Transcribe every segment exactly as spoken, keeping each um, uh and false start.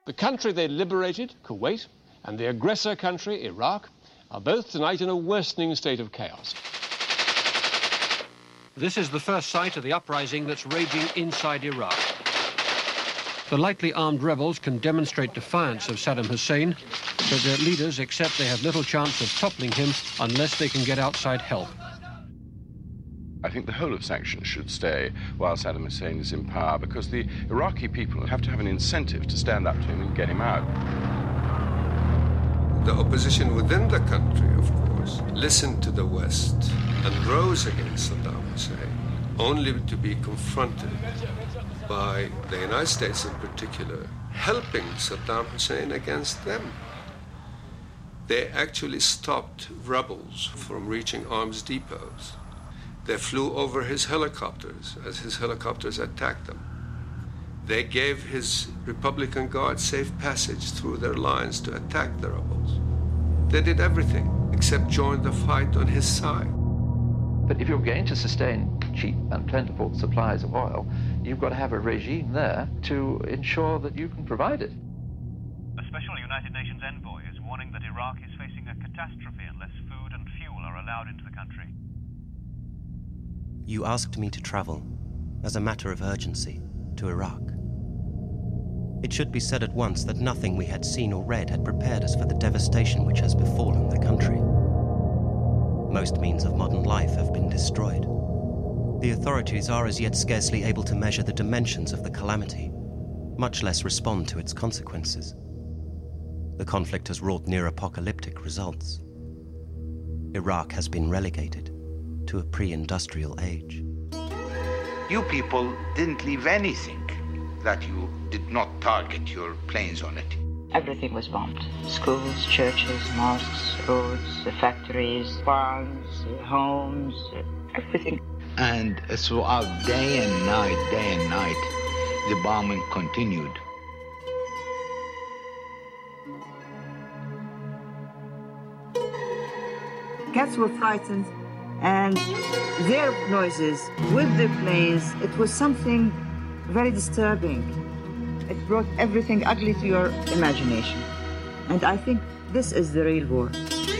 The country they liberated, Kuwait, and the aggressor country, Iraq, are both tonight in a worsening state of chaos. This is the first sight of the uprising that's raging inside Iraq. The lightly armed rebels can demonstrate defiance of Saddam Hussein, but their leaders accept they have little chance of toppling him unless they can get outside help. I think the whole of sanctions should stay while Saddam Hussein is in power, because the Iraqi people have to have an incentive to stand up to him and get him out. The opposition within the country, of course, listened to the West and rose against Saddam Hussein, only to be confronted by the United States in particular, helping Saddam Hussein against them. They actually stopped rebels from reaching arms depots. They flew over his helicopters as his helicopters attacked them. They gave his Republican Guard safe passage through their lines to attack the rebels. They did everything except join the fight on his side. But if you're going to sustain cheap and plentiful supplies of oil, you've got to have a regime there to ensure that you can provide it. A special United Nations envoy is warning that Iraq is facing a catastrophe unless food and fuel are allowed into the country. You asked me to travel, as a matter of urgency, to Iraq. It should be said at once that nothing we had seen or read had prepared us for the devastation which has befallen the country. Most means of modern life have been destroyed. The authorities are as yet scarcely able to measure the dimensions of the calamity, much less respond to its consequences. The conflict has wrought near-apocalyptic results. Iraq has been relegated to a pre-industrial age. You people didn't leave anything that you did not target your planes on it. Everything was bombed. Schools, churches, mosques, roads, factories, farms, homes, everything. And throughout day and night, day and night, the bombing continued. Cats were frightened, and their noises with the planes, it was something very disturbing. It brought everything ugly to your imagination. And I think this is the real war.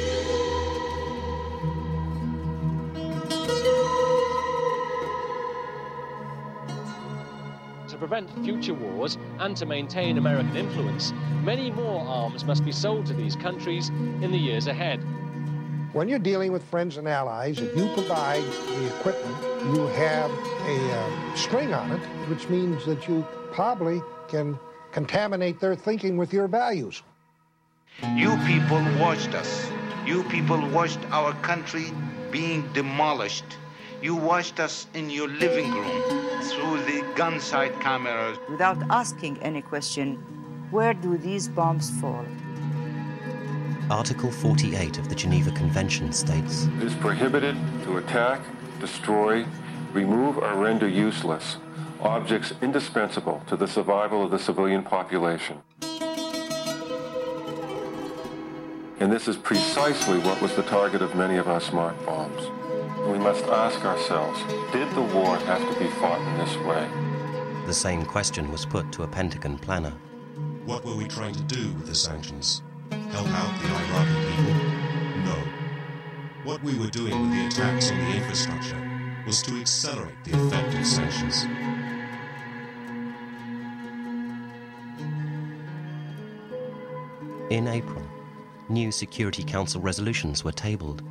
To prevent future wars and to maintain American influence, many more arms must be sold to these countries in the years ahead. When you're dealing with friends and allies, if you provide the equipment, you have a uh, string on it, which means that you probably can contaminate their thinking with your values. You people watched us. You people watched our country being demolished. You watched us in your living room through the gun sight cameras. Without asking any question, where do these bombs fall? Article forty-eight of the Geneva Convention states, "It is prohibited to attack, destroy, remove or render useless objects indispensable to the survival of the civilian population." And this is precisely what was the target of many of our smart bombs. We must ask ourselves, did the war have to be fought in this way? The same question was put to a Pentagon planner. What were we trying to do with the sanctions? Help out the Iraqi people? No. What we were doing with the attacks on the infrastructure was to accelerate the effect of sanctions. In April, new Security Council resolutions were tabled.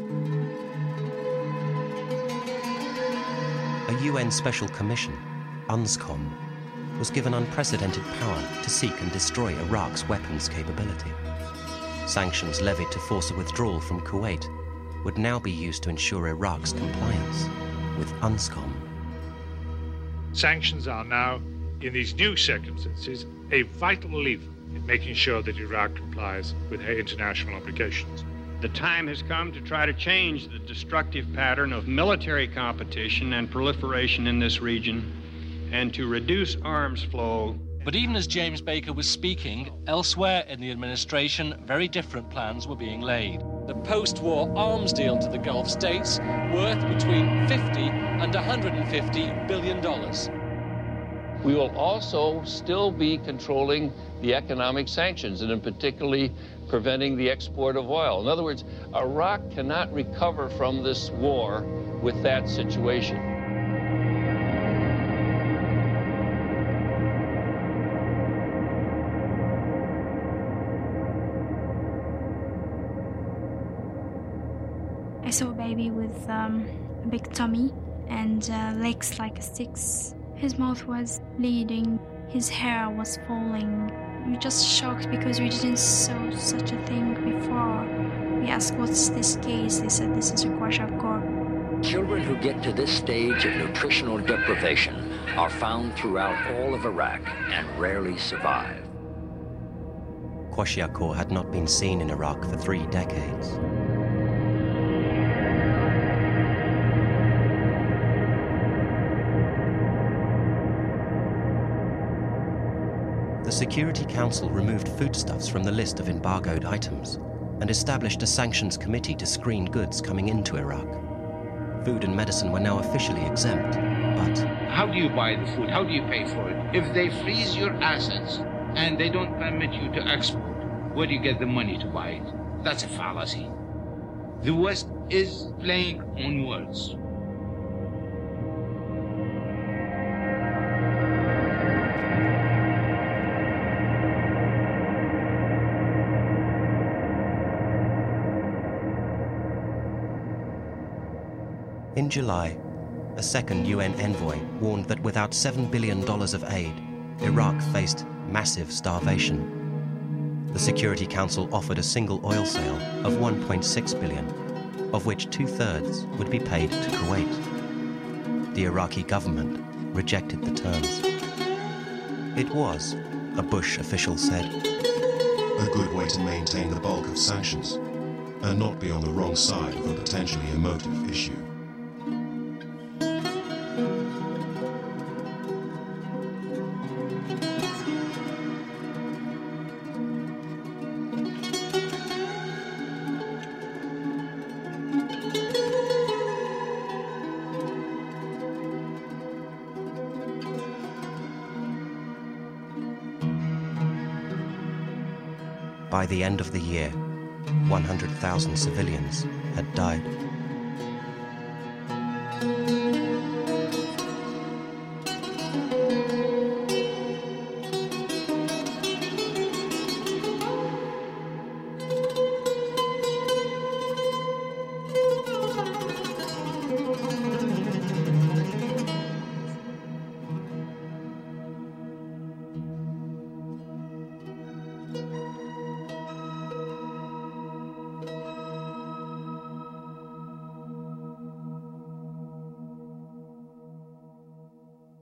A U N Special Commission, UNSCOM, was given unprecedented power to seek and destroy Iraq's weapons capability. Sanctions levied to force a withdrawal from Kuwait would now be used to ensure Iraq's compliance with UNSCOM. Sanctions are now, in these new circumstances, a vital lever in making sure that Iraq complies with her international obligations. The time has come to try to change the destructive pattern of military competition and proliferation in this region and to reduce arms flow. But even as James Baker was speaking, elsewhere in the administration, very different plans were being laid. The post-war arms deal to the Gulf states, worth between fifty and one hundred fifty billion dollars. We will also still be controlling the economic sanctions, and in particularly preventing the export of oil. In other words, Iraq cannot recover from this war with that situation. I saw a baby with um, a big tummy and uh, legs like sticks. His mouth was bleeding, his hair was falling. We were just shocked because we didn't saw such a thing before. We asked, what's this case? They said, this is a kwashiorkor. Children who get to this stage of nutritional deprivation are found throughout all of Iraq and rarely survive. Kwashiorkor had not been seen in Iraq for three decades. The Security Council removed foodstuffs from the list of embargoed items and established a sanctions committee to screen goods coming into Iraq. Food and medicine were now officially exempt, but... How do you buy the food? How do you pay for it? If they freeze your assets and they don't permit you to export, where do you get the money to buy it? That's a fallacy. The West is playing on words. In July, a second U N envoy warned that without seven billion dollars of aid, Iraq faced massive starvation. The Security Council offered a single oil sale of one point six billion dollars, of which two-thirds would be paid to Kuwait. The Iraqi government rejected the terms. It was, a Bush official said, a good way to maintain the bulk of sanctions and not be on the wrong side of a potentially emotive issue. By the end of the year, one hundred thousand civilians had died.